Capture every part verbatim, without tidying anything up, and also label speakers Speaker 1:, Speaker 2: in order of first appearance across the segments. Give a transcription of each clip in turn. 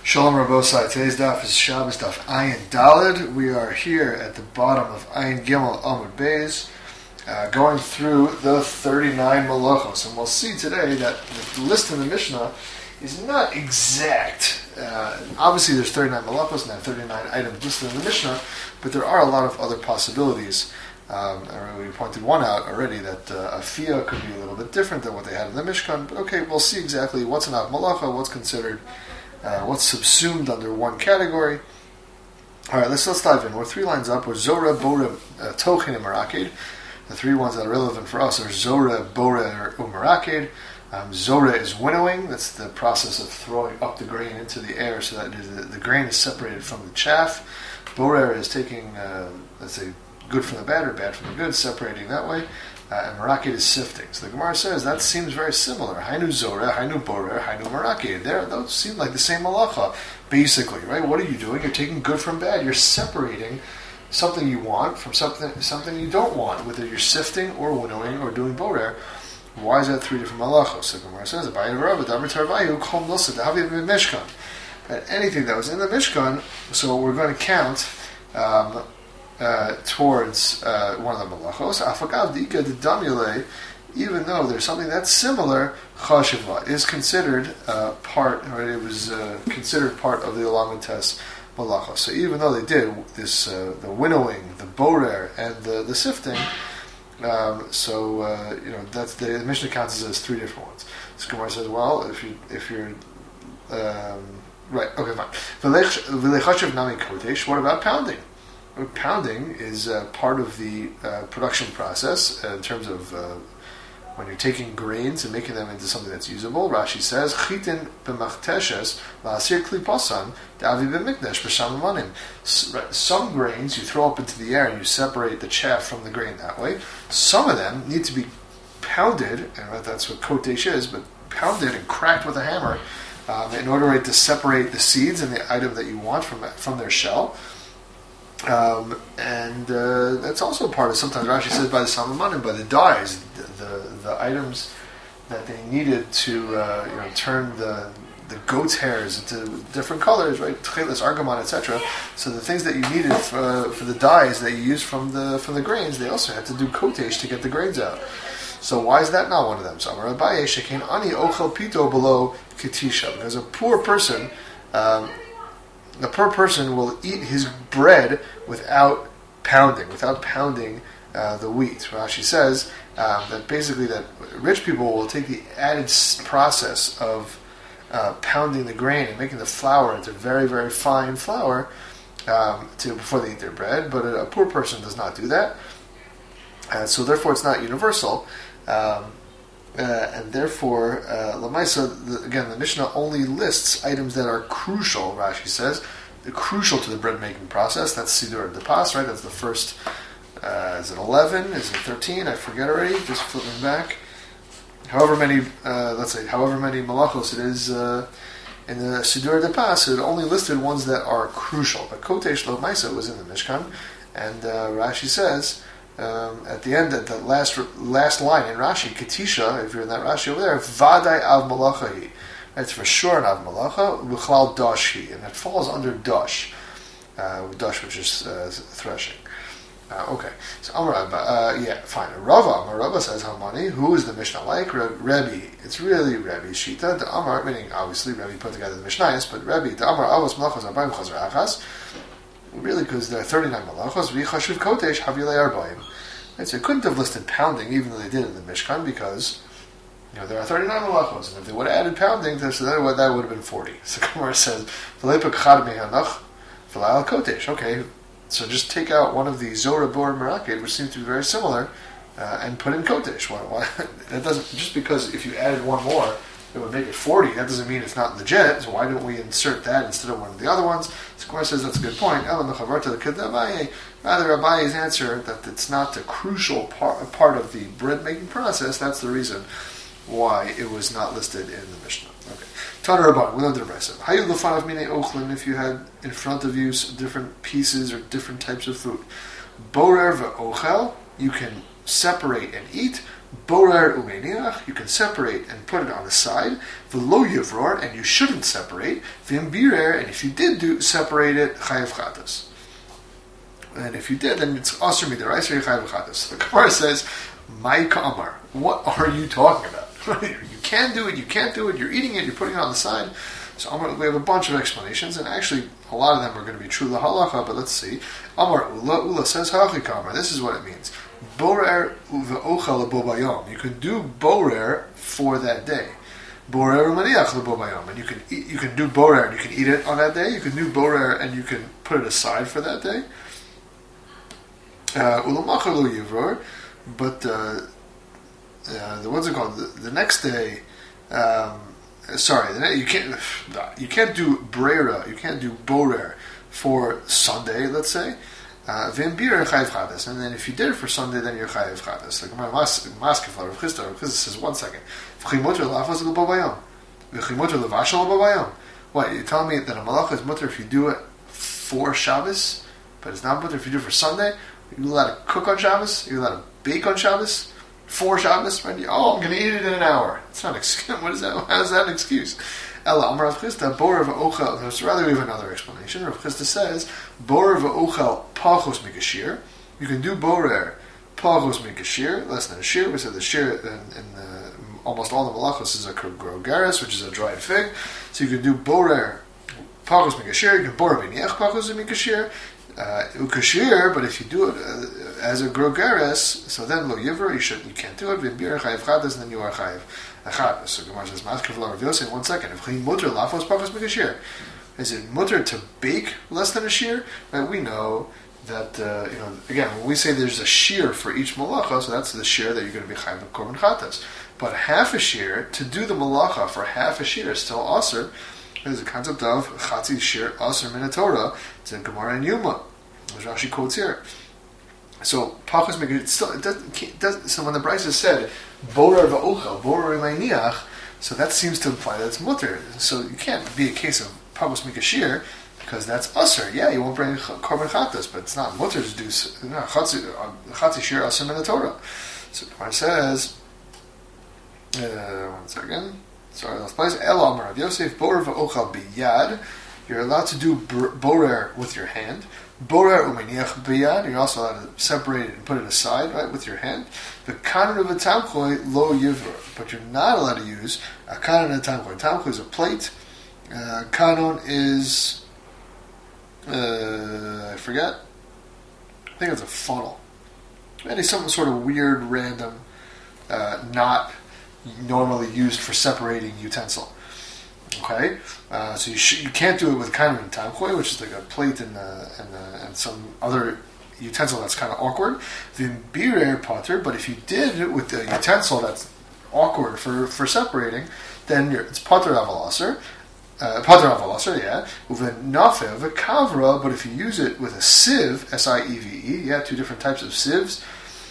Speaker 1: Shalom Rabbosai. Today's daf is Shabbos daf Ayin Daled. We are here at the bottom of Ayin Gimel Amud Beis, uh, going through the thirty-nine malachos, and we'll see today that the list in the Mishnah is not exact. Uh, obviously, there's thirty-nine malachos and there are thirty-nine items listed in the Mishnah, but there are a lot of other possibilities. Um, we pointed one out already, that uh, Afiyah could be a little bit different than what they had in the Mishkan. But okay, we'll see exactly what's an Av Malacha, what's considered. Uh, what's subsumed under one category. Alright, let's let's dive in. We're three lines up. We're Zora, Bora, uh, Tochin, and Meraked. The three ones that are relevant for us are Zora, Bora, or Meraked. Um, Zora is winnowing. That's the process of throwing up the grain into the air so that the, the grain is separated from the chaff. Bora is taking, uh, let's say, good from the bad or bad from the good, separating that way. Uh, and Meraked is sifting. So the Gemara says that seems very similar. Hainu Zora, Hainu Borer, Hainu Meraked. There, those seem like the same malacha, basically, right? What are you doing? You're taking good from bad. You're separating something you want from something something you don't want, whether you're sifting or winnowing or doing Borer. Why is that three different malachos? So the Gemara says, that anything that was in the Mishkan, so we're going to count um, Uh, towards uh, one of the malachos, afagav dika de damule, even though there's something that's similar, chashiva is considered uh, part, right? It was uh, considered part of the Elamentes malachos. So even though they did this, uh, the winnowing, the borer, and the, the sifting, um, so uh, you know that's the, the Mishnah counts as three different ones. So Gemara says, well, if you if you're um, right, okay, fine. V'lechashiv nami kodesh. What about pounding? Pounding is uh, part of the uh, production process uh, in terms of uh, when you're taking grains and making them into something that's usable. Rashi says, "Chitin b'machteshes la'asir kli pasan da'avi b'miknesh b'shamamanim." Some grains you throw up into the air and you separate the chaff from the grain that way. Some of them need to be pounded, and that's what kotesh is, but pounded and cracked with a hammer um, in order to separate the seeds and the item that you want from from their shell. Um, and uh, that's also part of, sometimes Rashi says, by the Samamanim, by the dyes, the, the the items that they needed to uh, you know turn the the goat's hairs into different colors, right? Tchelis, argamon, et cetera. So the things that you needed for, for the dyes that you used from the from the grains, they also had to do kotesh to get the grains out. So why is that not one of them? So Amar Abaye shekein ani ochel pito below ketisha, because a poor person. Um, The poor person will eat his bread without pounding, without pounding uh, the wheat. Rashi says um, that basically that rich people will take the added process of uh, pounding the grain and making the flour into very, very fine flour um, to before they eat their bread. But a, a poor person does not do that, and so therefore it's not universal. Um, Uh, and therefore, uh, Lamaisa, the, again, the Mishnah only lists items that are crucial, Rashi says, crucial to the bread-making process. That's Sidur de Pas, right? That's the first, uh, is it eleven? Is it thirteen? I forget already, just flipping back. However many, uh, let's say, however many malachos it is uh, in the Sidur de Pas, it only listed ones that are crucial. But Kotesh Lamaisa was in the Mishkan, and uh, Rashi says, Um, at the end, at the last last line in Rashi, Ketisha, if you're in that Rashi over there, Vadai Av Malachahi. That's for sure an Av Malacha, Uchlal Dashi, and that falls under Dash, uh, Dash, which is uh, threshing. Uh, okay, so Amar, uh, yeah, fine. Rava, Amar Rava says, Hamani, who is the Mishnah like? Rebbe. It's really Rebbe Shita. The Amar, meaning obviously Rebbe put together the Mishnayos, but Rebbe, the Amar Avos Malachos Arbaim Chazar Achas. Really, because there are thirty-nine malachos, v'chashuv kotesh havilei arbaim. And so it couldn't have listed pounding, even though they did in the Mishkan, because you know there are thirty-nine malachos, and if they would have added pounding, so that would, that would have been forty. So Gemara says, "V'leipak chad mehanach v'la'al kotesh." Okay, so just take out one of the Zora, Bor, Meraked, which seems to be very similar, uh, and put in kotesh. Why, why? That doesn't just because if you added one more, it would make it forty. That doesn't mean it's not legit. So why don't we insert that instead of one of the other ones? So Gemara says that's a good point. Rather, Abaye's answer that it's not the crucial part, part of the bread making process. That's the reason why it was not listed in the Mishnah. Okay. Taner Rabban, we learned the Brisa. Hayu lefanav minei ochlin, if you had in front of you different pieces or different types of food. Borer ve'ochel, you can separate and eat. Borer umeniach, you can separate and put it on the side. V'lo yivror, and you shouldn't separate. V'im birer, and if you did do separate it, chayav chatas. And if you did, then it's asur midaraisa chayav chatas. The Gemara says, "My kamar, what are you talking about? You can do it, you can't do it. You're eating it, you're putting it on the side." So Amar, we have a bunch of explanations, and actually a lot of them are going to be true lahalacha. But let's see. Amar Ula Ula says hachi kamar. This is what it means. Borer uveochel lebobayom. You can do borer for that day. Borer umaniach lebobayom, and you can eat, you can do borer and you can eat it on that day. You can do borer and you can put it aside for that day. Ulamachar lo yivror, but uh, uh, the what's it called? The, the next day. Um, sorry, the, you can't you can't do brera. You can't do borer for Sunday. Let's say. V'im birer chayav chatas, and then if you did it for Sunday, then you're chayav chatas. Like my maskefar Rav Chisda, Rav Chisda says one second. V'chimoter lafas l'bobayom, v'chimoter levashal l'bobayom. What, you telling me that a malacha is mutter if you do it for Shabbos, but it's not mutter if you do it for Sunday? You're allowed to cook on Shabbos. You're allowed to bake on Shabbos for Shabbos. Right? Oh, I'm going to eat it in an hour. It's not an excuse. What is that? How is that an excuse? Ella Amar Rav Chisda Borer v'ochel. So rather, we have another explanation. Rav Chisda says Borer v'ochel pachos mikashir. You can do borer pachos mikashir, less than a shir. We said the shir in, in the, almost all the malachos is a grogaris, which is a dried fig. So you can do borer pachos mikashir. You can borer v'niach pachos mikashir. Uh, ukashir, but if you do it uh, as a grogaris, so then lo yivra, you should, you can't do it. V'bir chayiv chadas, and then you are chayiv chadas. So Gemara says, "Maskav la Rav Yosef." One second, if chayin muter lafos pachos mikashir, is it muter to bake less than a shear? Right? We know that uh, you know. Again, when we say there's a shear for each malacha, so that's the shear that you're going to be chayiv korban chatas. But half a shear to do the malacha for half a shear is still aser. There's a concept of chatzi shir aser min Torah. It's in Gemara and Yuma, as Rashi quotes here. So pachos mikashir. It still it doesn't, it doesn't. So when the Brisa said borer va'ochel, borer imayniach, so that seems to imply that it's mutter. So you can't be a case of pachos mikashir because that's aser. Yeah, you won't bring korban chatas, but it's not mutter to do no, chatzi chatzi shir aser min Torah. So Gemara says, uh, one second. Sorry, let's place El Amar Rav Yosef Borer v'ochel biyad. You're allowed to do borer with your hand. Borer umeniach biyad. You're also allowed to separate it and put it aside, right, with your hand. The kanon of a tamchoi lo yivra, but you're not allowed to use a kanon of a tamchoi. Tamchoi is a plate. Uh, kanon is uh, I forget. I think it's a funnel. Maybe some sort of weird, random, uh, not normally used for separating utensil. Okay, uh, so you sh- you can't do it with kind of a tamchoi, which is like a plate and uh, and, uh, and some other utensil that's kind of awkward. Then birer potter, but if you did it with the utensil that's awkward for, for separating, then you're, it's potter avalaser, uh, potter avalaser, yeah. Uven nafeh v'kavra, but if you use it with a sieve, S I E V E, yeah, two different types of sieves.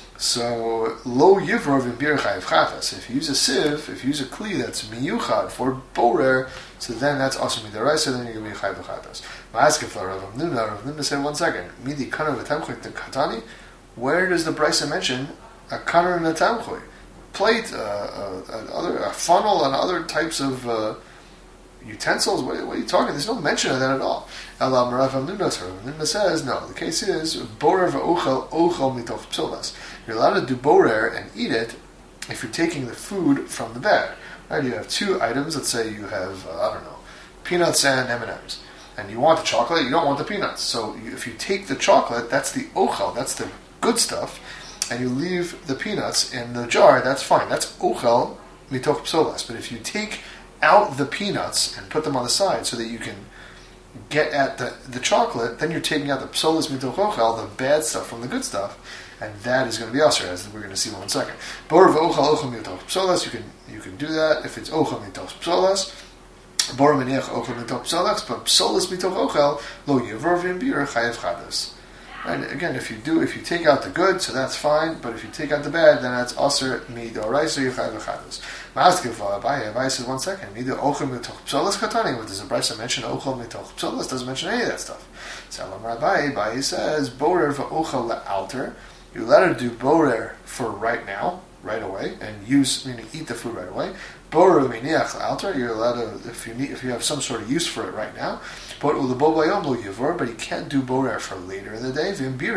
Speaker 1: So lo yivrov in bir chayiv chatas. If you use a sieve, if you use a kli that's miyuchad for borer, so then that's also midaraisa. Then you're going to be chayiv chatas. Ma'askef la Rav Nuna. Rav Nuna said one second. Midi kanar v'tamchoy katani. Where does the brisa mention a kanar and a tamchoy? Plate, uh, uh, other a funnel, and other types of uh, utensils. What, what are you talking? There's no mention of that at all. Elam Rav Nuna says no. The case is borer v'ochel ochel mitoch psolas. You're allowed to do borer and eat it if you're taking the food from the bag. Right? You have two items. Let's say you have uh, I don't know, peanuts and M and M's, and you want the chocolate. You don't want the peanuts. So you, if you take the chocolate, that's the ochel. That's the good stuff, and you leave the peanuts in the jar. That's fine. That's ochel mitoch psolas. But if you take out the peanuts and put them on the side so that you can get at the, the chocolate, then you're taking out the psolas mitoch ochel, the bad stuff from the good stuff. And that is going to be aser, as we're going to see in one second. Borer v'ochel ochel mitoch psolas. You can you can do that if it's ochel mitoch psolas. Borer meniach ochel mitoch psolas, but psolas mitoch ochel lo yivrov v'yimbir chayev chadas. And again, if you do, if you take out the good, so that's fine. But if you take out the bad, then that's aser midoraisa chayev chadas. Ma'askef Abaye. Abaye says one second. Mido ochel mitoch psolas katani. What does the Brisa mention? Ochel mitoch psolas doesn't mention any of that stuff. So Abaye Abaye says borer v'ochel le'alter. You're allowed to do borer for right now, right away and use, meaning eat the food right away. Borer miniach alter, you're allowed to, if you need, if you have some sort of use for it right now. But but you can't do borer for later in the day.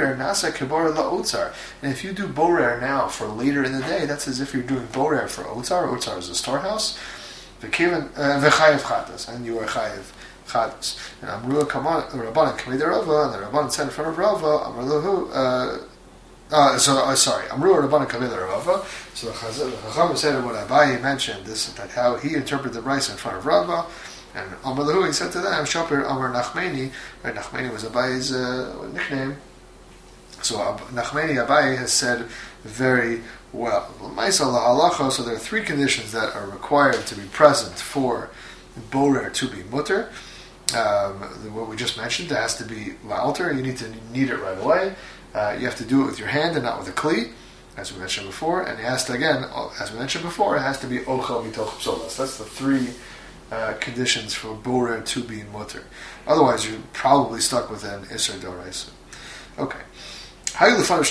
Speaker 1: And if you do borer now for later in the day, that's as if you're doing borer for otzar. Otzar is a storehouse. And you are chayiv chadas. And Amru Kaman Rabbanan Kamei Rava, and the Rabbanan said in front of Rava, Amru uh Uh, so uh, sorry, Amru Rabbanan Kamei Rava. So the Chacham said what Abaye mentioned this, that how he interpreted the rice in front of Rava, and Amar Lahu, he said to them, Shapir Amar Nachmeni. Right, Nachmeni was Abaye's uh, nickname. So uh, Nachmeni Abaye has said very well. So there are three conditions that are required to be present for borer to be mutter. Um, what we just mentioned, it has to be la'alter. You need to knead it right away. Uh, you have to do it with your hand and not with a kli, as we mentioned before. And it has to, again, as we mentioned before, it has to be ochel mitoch psolas. That's the three uh, conditions for borer to be mutter. Otherwise, you're probably stuck with an iser doraisa. Okay. Let's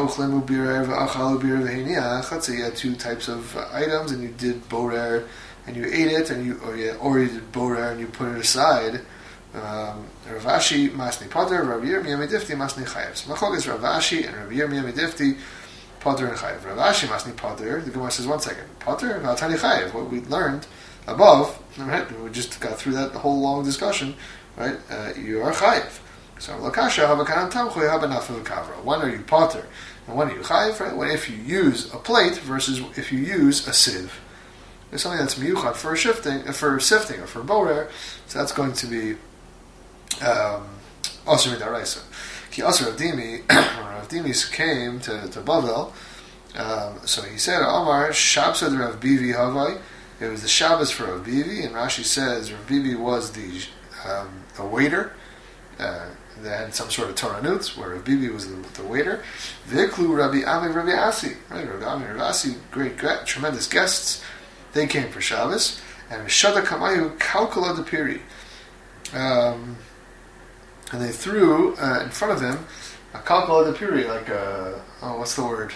Speaker 1: say you had two types of uh, items, and you did borer, and you ate it, and you or you, or you did borer and you put it aside. Um, Rav Ashi masni pater, Rav Yirmiyah medifti masni chayev. So Machok is Rav Ashi and Rav Yirmiyah medifti pater and chayev. Rav Ashi masni pater. The Gemara says one second, pater v'atani chayev. What we learned above, right? We just got through that whole long discussion, right? Uh, you are chayev. So lakasha habakanan tamchoy habanafil kavra. When are you pater and when are you chayev? Right? When if you use a plate versus if you use a sieve. There's something that's miyuchat for shifting, for sifting, or for borer. So that's going to be Asr midaraisa. Ki Asr Rav Dimi, Rav Dimi came to, to Bavel, um, so he said, Omar, Shabsad Rav Bivi Havai. It was the Shabbos for Rav Bivi, and Rashi says Rav Bivi was the um, the waiter. Uh, they had some sort of Toranut, where Rav Bivi was the, the waiter. Viklu Rabbi Ami Rabbi Asi. Right, Rabbi Ami Rabbi Asi, great, great, tremendous guests. They came for Shabbos, and Shada Kamayu Kalkula Depiri. Um, And they threw uh, in front of him a kalkala depiri, like a, oh, what's the word?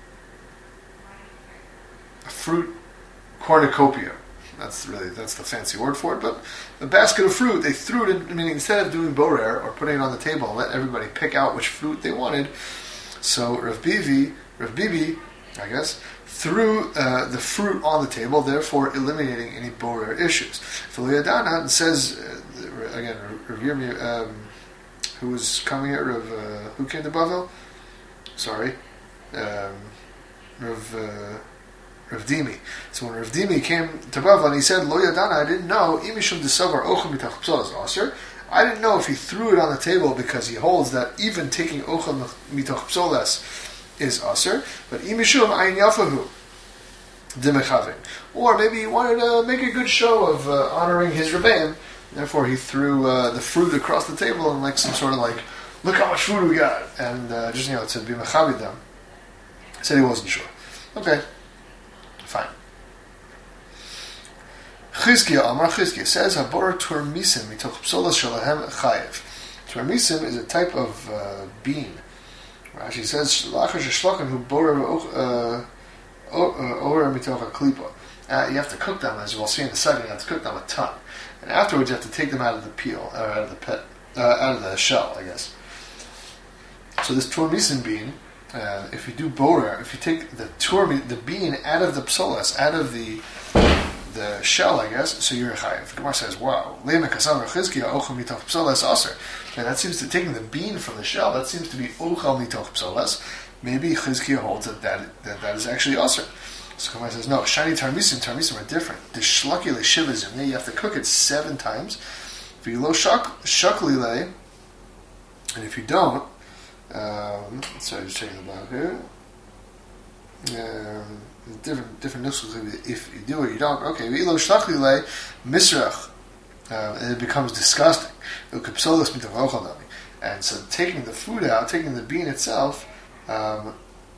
Speaker 1: A fruit cornucopia. That's really, that's the fancy word for it. But a basket of fruit, they threw it in, I mean, instead of doing borer or putting it on the table and let everybody pick out which fruit they wanted. So Rav Bivi, Rav Bibi, I guess, threw uh, the fruit on the table, therefore eliminating any borer issues. Filiyadana says, uh, again, Rav Yirmiyah, um, who was coming here, Rav, uh, who came to Bavel? Sorry. Um, Rav, uh, Rav Dimi. So when Rav Dimi came to Bavel and he said, Lo Yadana, I didn't know, Imishum Desavar Ochel Mitach Psolas Aser. I didn't know if he threw it on the table because he holds that even taking Ochel Mitach Psolas is Aser, but Imishum Ayin Yafahu Dimechavim. Or maybe he wanted to make a good show of uh, honoring his Rebbeim. Therefore, he threw uh, the fruit across the table and like some sort of like, look how much food we got, and uh, just you know to be mechavid them. He said he wasn't sure. Okay, fine. Chizkiya Amar Chizkiya says Habor Turmisim mitoch psolas shalahem chayev. Turmisim is a type of uh, bean. Rashi says lachash shlakan who borer oher mitoch klipa. You have to cook them, as we'll see in a second. You have to cook them a ton. And afterwards, you have to take them out of the peel, or out of the pit, uh, out of the shell, I guess. So this turmisin bean, uh, if you do borer, if you take the turmi, the bean out of the psolas, out of the the shell, I guess, so you're a chayiv. The Gemara says, "Wow, le'me kasam rechizkiya ochel mitoch psolas aser." And that seems to taking the bean from the shell. That seems to be ochel mitoch psolas. Maybe Chizkiya holds that that, that that is actually aser. So Gemara says, no, shani tarmisim, tarmisim are different. The shlaki le shivazim, you have to cook it seven times. If you lo shakli le, and if you don't, um, sorry, just checking the back here. Um, different different nuskos. If you do or you don't, okay. If you lo shakli le, misrach, um, and it becomes disgusting. And so taking the food out, taking the bean itself, um,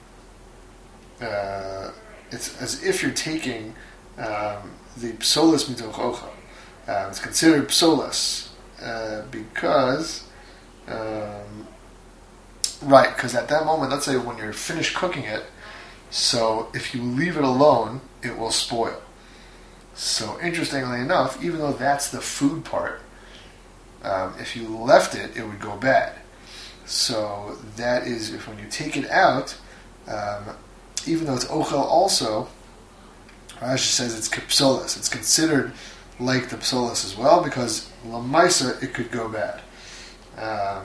Speaker 1: uh, it's as if you're taking um, the psolas mitoch ochel. Um, it's considered psolas uh, because, um, right? Because at that moment, let's say when you're finished cooking it, So if you leave it alone, it will spoil. So interestingly enough, even though that's the food part, um, if you left it, it would go bad. So that is, if when you take it out, um, even though it's ochel also, Rashi says it's kipsolas. It's considered like the psolas as well, because lamaisa it could go bad. Um,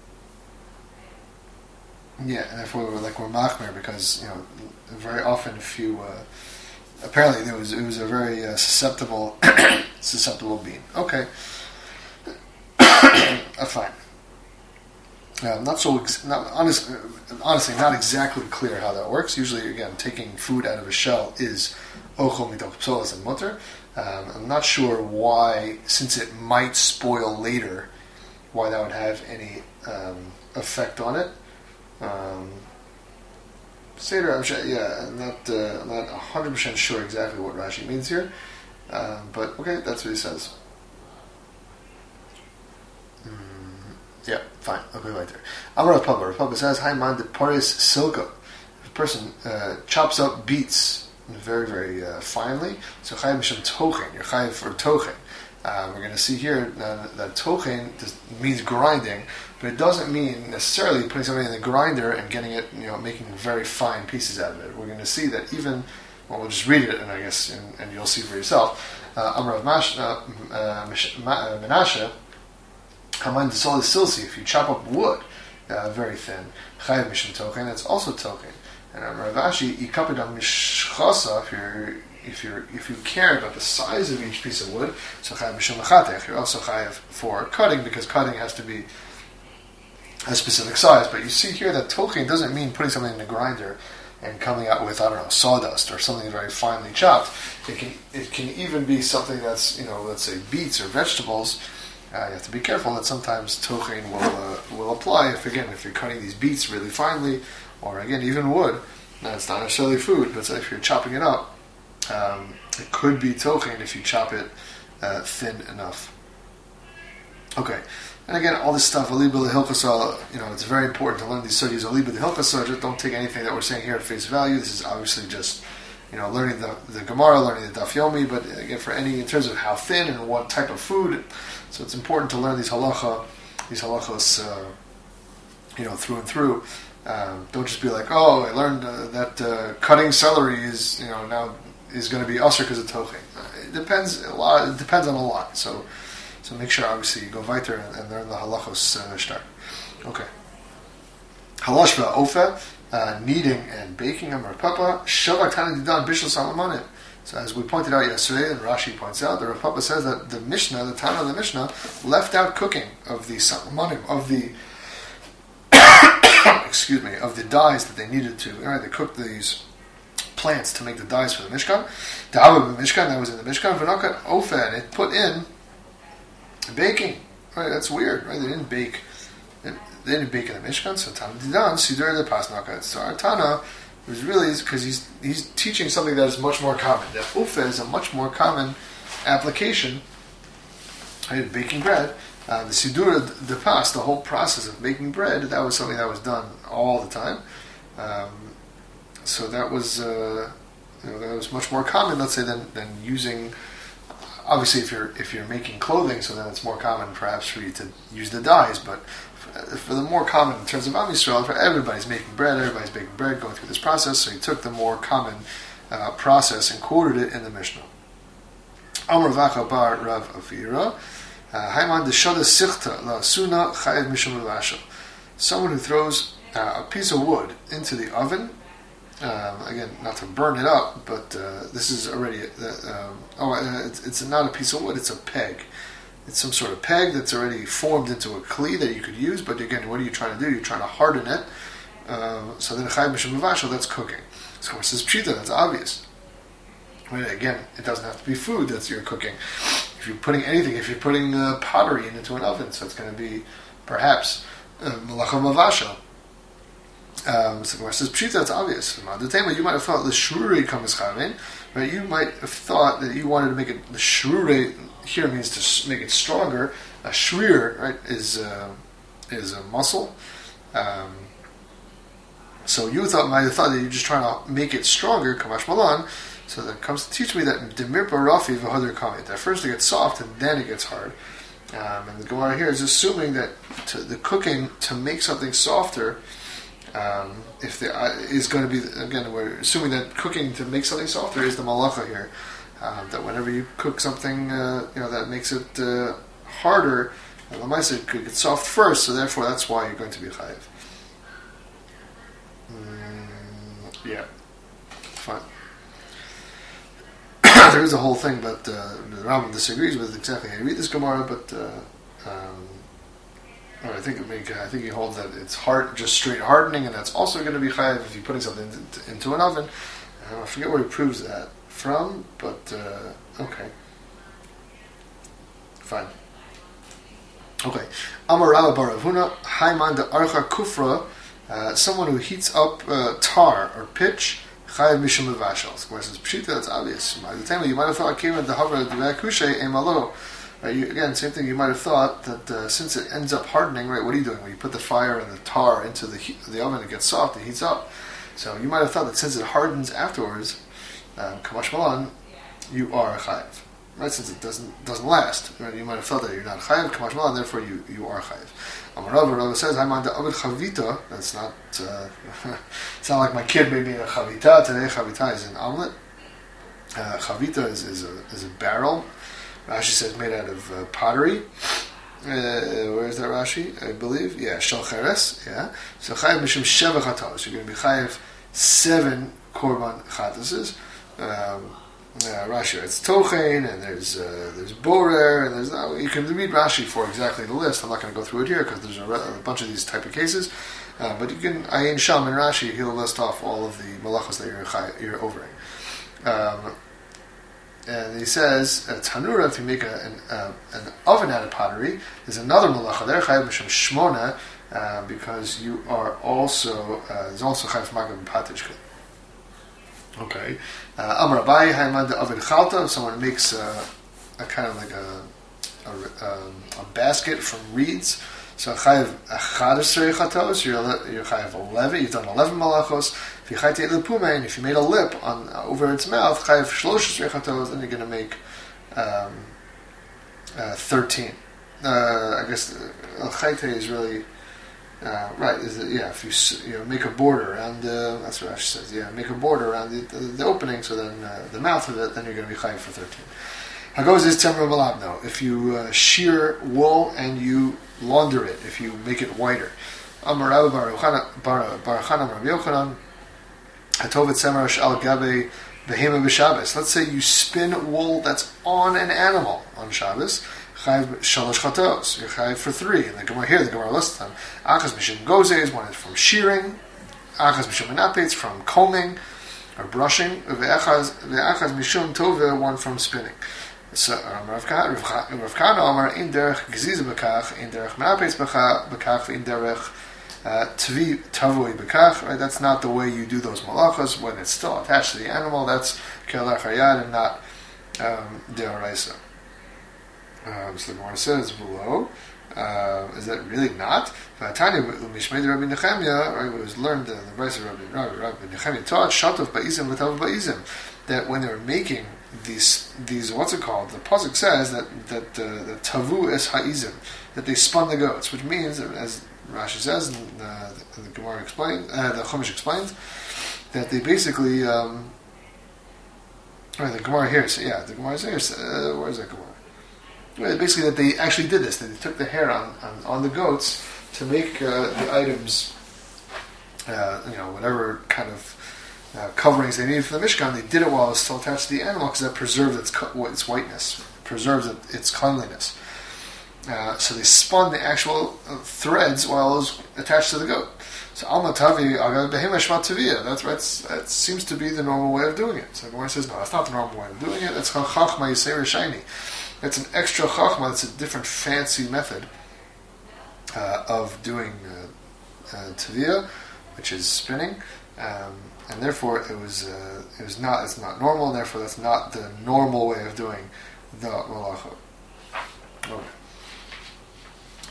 Speaker 1: yeah, and therefore we're like we're machmer, because you know very often if you uh, apparently there was it was a very uh, susceptible susceptible bean. Okay, uh, fine. Uh, not so ex- not honest, uh, honestly not exactly clear how that works. Usually, again, taking food out of a shell is ochel mitoch psolas and mutter. Um, I'm not sure why, since it might spoil later, why that would have any um, effect on it. Um, Seder, yeah, I'm not, uh, I'm not one hundred percent sure exactly what Rashi means here, um, but okay, that's what he says. Mm, yeah, fine, I'll go right there. Amar Rav Papa, Rav Papa says, Hi man, the paris silka. If a person uh, chops up beets very, very uh, finely, so chayiv mishum tochen, you're chayiv for tochen. Uh, we're going to see here uh, that tochen means grinding, but it doesn't mean necessarily putting something in the grinder and getting it, you know, making very fine pieces out of it. We're going to see that even, well, we'll just read it, and I guess, and, and you'll see for yourself. Amar of Menashe, Haman Desol Silsi, if you chop up wood uh, very thin, chayiv mishum tochen, that's also tochen. And Rav Ashi, ikapidam mishchasa, if you're if you're if you care about the size of each piece of wood, so chayav mishum lechatech, you're also chayav for cutting, because cutting has to be a specific size. But you see here that tochen doesn't mean putting something in the grinder and coming out with, I don't know, sawdust or something very finely chopped. It can it can even be something that's, you know, let's say beets or vegetables. Uh, you have to be careful that sometimes tochen will uh, will apply if, again, if you're cutting these beets really finely, or again, even wood. Now, it's not necessarily food, but if you're chopping it up, um, it could be tochen if you chop it uh, thin enough. Okay, and again, all this stuff, Aliba Lehilchasa, you know, it's very important to learn these studies. Aliba Lehilchasa, just don't take anything that we're saying here at face value. This is obviously just, you know, learning the, the Gemara, learning the Daf Yomi, but again, for any, in terms of how thin and what type of food, so it's important to learn these halacha, these halachos, uh, you know, through and through. Um, don't just be like, oh, I learned uh, that uh, cutting celery is, you know, now is going to be usher because of tochen. Uh, it depends a lot. It depends on a lot. So, so make sure obviously you go weiter and, and learn the halachos uh, start. Okay. Halashva ofe, uh, kneading and baking. Amar Papa shavak tana didan bishul salamanim. So as we pointed out yesterday, and Rashi points out, the Rav Papa says that the Mishnah, the Tana of the Mishnah, left out cooking of the salamanim, of the excuse me, of the dyes that they needed to. Right, they cooked these plants to make the dyes for the Mishkan. The Abba Mishkan, that was in the Mishkan. V'nakat ofen, it put in baking. Right, that's weird. Right, they didn't bake. They didn't bake in the Mishkan. So Tana Didan Sidur the Pasnakat. So our Tana was really because he's he's teaching something that is much more common. That ufe is a much more common application. Right, baking bread. Uh, the Sidura, the pas, the whole process of making bread, that was something that was done all the time. Um, so that was, uh, you know, that was much more common, let's say, than, than using. Obviously, if you're if you're making clothing, so then it's more common, perhaps, for you to use the dyes. But for, for the more common in terms of Am Yisrael, for everybody's making bread, everybody's baking bread, going through this process. So he took the more common uh, process and quoted it in the Mishnah. Amar Vacha bar Rav Afira. Someone who throws uh, a piece of wood into the oven, um, again, not to burn it up, but uh, this is already, uh, um, oh, uh, it's, it's not a piece of wood, it's a peg. It's some sort of peg that's already formed into a kli that you could use, but again, what are you trying to do? You're trying to harden it. Uh, so then, that's cooking. So, of course, this pshita, that's obvious. Right, again, it doesn't have to be food that you're cooking. If you're putting anything, if you're putting uh, pottery into an oven, so it's going to be perhaps malacha mavasha. Um, so where it says pshita, it's obvious. You might have thought the shrurei kamis, right? You might have thought that you wanted to make it. The shrurei here means to make it stronger. A shrir, right, is uh, is a muscle. Um, So you thought, might have thought that you're just trying to make it stronger, kamash malan. So that comes to teach me that demir barafi v'hader kamit. That first it gets soft and then it gets hard. Um, and the Gemara here is assuming that to, the cooking to make something softer, um, if the uh, is going to be again, we're assuming that cooking to make something softer is the malacha here. Um, that whenever you cook something, uh, you know that makes it uh, harder. The Lamaisa could get soft first, so therefore that's why you're going to be chayiv. Mm, yeah, fine. There is a whole thing, but uh, the Rambam disagrees with exactly how you read this Gemara. But uh, um, or I think it make, I think he holds that it's hard, just straight hardening, and that's also going to be chayiv if you're putting something into, into an oven. Uh, I forget where he proves that from, but uh, okay, fine. Okay, Amar Rabba bar Rav Huna, Haiman de Archa Kufra, uh, someone who heats up uh, tar or pitch, Chayav Mishum Levashal. Of course, it's Pshita, that's obvious. By the time you might have thought, came at the Havra Devakushe Emalo. Again, same thing, you might have thought that uh, since it ends up hardening, right, what are you doing? When you put the fire and the tar into the heat, the oven, it gets soft, it heats up. So you might have thought that since it hardens afterwards, um, Kamash Malan, you are a Chayav. Right, since it doesn't doesn't last, right? You might have thought that you're not chayiv kamash malan, and therefore you, you are chayiv. Amar Rava, Rava says, "I'm on the avid chavita." That's not. Uh, it's not like my kid made me a chavita today. Chavita is an omelet. Uh, chavita is, is a is a barrel. Rashi says made out of uh, pottery. Uh, where is that Rashi? I believe, yeah, shel cheres. Yeah, so chayiv mishum sheva chatos. You're going to be chayiv seven korban chatases. Um, Uh, Rashi writes Tochen, and there's uh, there's Borer, and there's uh, you can read Rashi for exactly the list. I'm not going to go through it here because there's a, a bunch of these type of cases. Uh, but you can Ayin Sham and Rashi, he'll list off all of the malachos that you're you're overing. Um, and he says uh, Tanura, if you make a, an, uh, an oven out of pottery, there's another malacha there chayav mishum shmona, uh, because you are also uh, there's also chayav magam patishka. Okay. Amar Abaye Haiman de Oven Chalta. Someone makes uh, a kind of like a a, um, a basket from reeds. So Chayav Achadesrei Chatos. You're you're Chayav eleven. You've done eleven malachos. If you Chayte Lepumein, if you made a lip on uh, over its mouth, Chayav Shloshes Chatos, then you're going to make um, uh, thirteen. Uh, I guess uh, Chayte is really. Uh, right, is it, yeah, if you you know, make a border around the, that's what Rashi says, yeah, make a border around the, the, the opening, so then uh, the mouth of it, then you're going to be chayiv for thirteen. Hagos is temra malabno. If you uh, shear wool and you launder it, if you make it whiter. Amar Rabbi Bar Chana Rabbi Yochanan, hatovet semarash al gabe behema b'Shabbos. Let's say you spin wool that's on an animal on Shabbos. Chayiv shalosh chatos. You're chayiv for three. And the Gemara here, the Gemara lists them. Achas mishum gozes, one is from shearing. Achas mishum menapetz, from combing or brushing. Ve'achas ve'achas mishum tove, one from spinning. So Rav Kana Amar in derech geziza bekach, in derech menapetz bekach, in derech tvi tavui bekach. Right, that's not the way you do those malachas when it's still attached to the animal. That's kelach hayad and not um, deoraisa. Um, so the Gemara says below, uh, is that really not? Tanya Mishmei Rabbi Nechemia, right? It was learned in the Brisa Rabbi Rabbi Rabbi Nechemia taught Shatov Ba'izim L'Tav Ba'izim, that when they were making these these what's it called? The pasuk says that that uh, the tavu es ha'izim, that they spun the goats, which means, as Rashi says, and uh, the, the Gemara explains, uh, the Chumash explains, that they basically. Um, right, the Gemara here, so yeah, the Gemara here. Uh, where is that Gemara? Basically, that they actually did this. That they took the hair on, on, on the goats to make uh, the items, uh, you know, whatever kind of uh, coverings they needed for the Mishkan. They did it while it was still attached to the animal because that preserved its its whiteness, preserves it, its cleanliness. Uh, so they spun the actual uh, threads while it was attached to the goat. So Alma Tavi Agav Behema Shmat Tavia. That's right. That seems to be the normal way of doing it. So the Gemara says, no, that's not the normal way of doing it. That's Chachma Yisei Shiny. It's an extra chachma. It's a different fancy method uh, of doing uh, uh, tavia, which is spinning, um, and therefore it was uh, it was not it's not normal. And therefore, that's not the normal way of doing the malacha. Okay.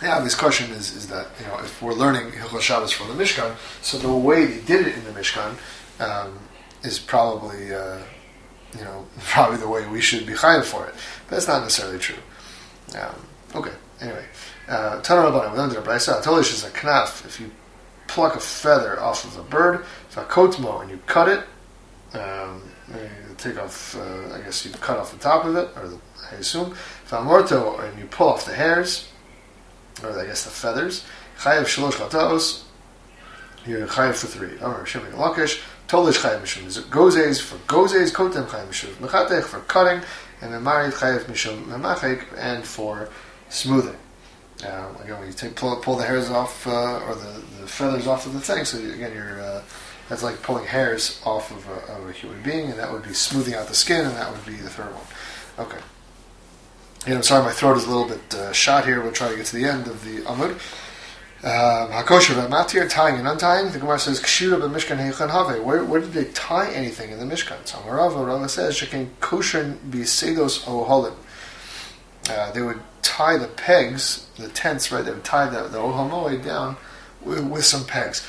Speaker 1: The obvious question is, is that, you know, if we're learning Hilchos Shabbos from the Mishkan, so the way they did it in the Mishkan um, is probably, uh, you know, probably the way we should be chayav for it. But that's not necessarily true. Um, okay, anyway. Uh, Tana Rabbanan, we learned in the Brayso, Tolish is a knaf. If you pluck a feather off of a bird, if a kotmo, and you cut it, um, you take off, uh, I guess you cut off the top of it, or the, I assume. If a morto, and you pull off the hairs, or I guess the feathers, chayav shalosh chataos, you're chayav for three. Amar Shimon Lakish, Tolish chayav mishum gozes, for gozes, kotem chayav mishum mechatech, for cutting, and memarit chayav mishum memachek, and for smoothing. Uh, again, when you take pull, pull the hairs off, uh, or the, the feathers off of the thing, so again, you're uh, that's like pulling hairs off of a, of a human being, and that would be smoothing out the skin, and that would be the third one. Okay. And I'm sorry, my throat is a little bit uh, shot here. We'll try to get to the end of the Amud. Hakosher v'matir, tying and untying. The Gemara says, Kshira b'mishkan heichan have. Where where did they tie anything in the Mishkan? So Rava, Rava says, Shekin kosher b'sedos oholim. Uh, they would tie the pegs, the tents, right? They would tie the, the Ohel Moed down with, with some pegs.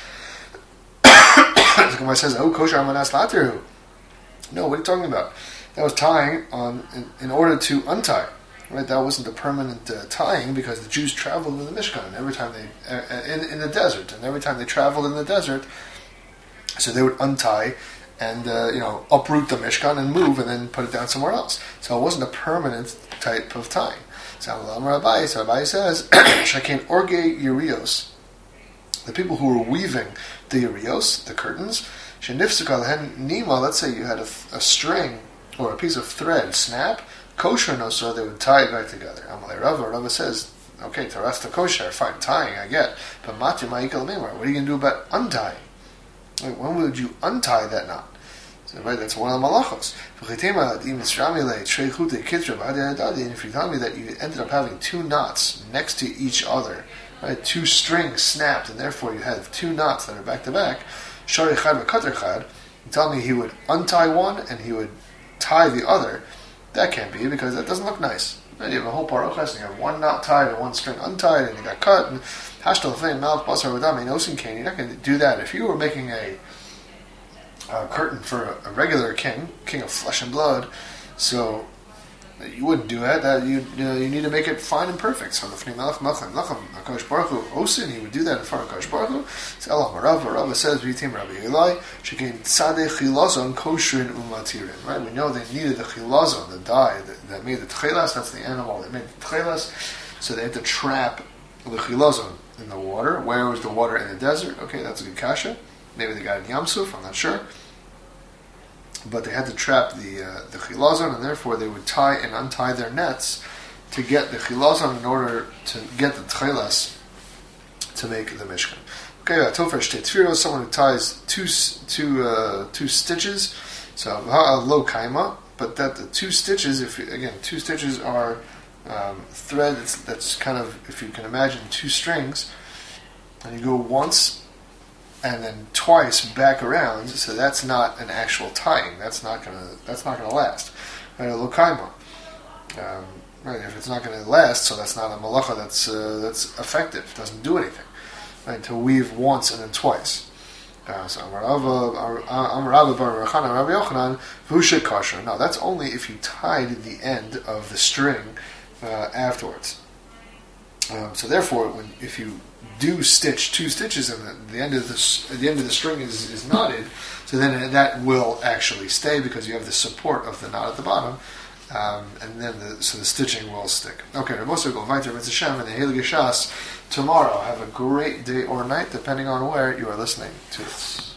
Speaker 1: The Gemara says, "Oh, kosher amanas latiru." No, what are you talking about? That was tying on in, in order to untie, right? That wasn't a permanent uh, tying because the Jews traveled in the Mishkan, and every time they uh, in, in the desert, and every time they traveled in the desert, so they would untie and uh, you know uproot the Mishkan and move, and then put it down somewhere else. So it wasn't a permanent type of tying. So Rabbi says, "Shaken orge yurios." The people who were weaving the yurios, the curtains, shenifsukal hen nima. Let's say you had a, a string or a piece of thread snap, kosher no, so they would tie it right together. Amalei Rava, Rava says, okay, taras the kosher, fine, tying, I get, but mati ma'ikal mimar. What are you going to do about untying? Like, when would you untie that knot? So, right, that's one of the malachos. And if you tell me that you ended up having two knots next to each other, right, two strings snapped, and therefore you have two knots that are back to back, shari chad v'kater chad, you tell me he would untie one and he would tie the other. That can't be, because that doesn't look nice. Right? You have a whole parochas, and you have one knot tied and one string untied, and you got cut, and hashtal fein mouth basar v'dam enosin king. You're not going to do that. If you were making a, a curtain for a, a regular king, king of flesh and blood, so you wouldn't do that. That you you, know, you need to make it fine and perfect. So the melech machem lachem Hakadosh Baruch Hu osin, he would do that in front of Hakadosh Baruch Hu. So Elam Rava, Rava says v'yitim Rabbi Eli shekein tzadei chilazon kosherin umatirin. Right, we know they needed the chilazon, the dye that, that made the tchelas. That's the animal that made the tchelas. So they had to trap the chilazon in the water. Where was the water in the desert? Okay, that's a good kasha. Maybe they got it in Yam Suf, I'm not sure. But they had to trap the uh, the chilazon, and therefore they would tie and untie their nets to get the chilazon in order to get the tchelas to make the mishkan. Okay, tofer shtei tefiro, someone who ties two two uh, two stitches. So lo kaima, but that the two stitches, if you, again two stitches are um, thread that's, that's kind of, if you can imagine, two strings, and you go once and then twice back around, so that's not an actual tying. That's not gonna. That's not gonna last. Right, a lokaima. Um, right, if it's not gonna last, so that's not a malacha that's uh, that's effective. It doesn't do anything. Right, to weave once and then twice. Uh, so Amar Rava bar Rechana Rabbi Yochanan v'hu kosher. No, that's only if you tied the end of the string uh, afterwards. Um, so therefore, when if you do stitch two stitches and the, the end of the the end of the string is, is knotted, so then that will actually stay because you have the support of the knot at the bottom, um, and then the, so the stitching will stick. Okay, Ramosa go weiter with Hashem and the Heilige Shas tomorrow. Have a great day or night, depending on where you are listening to this.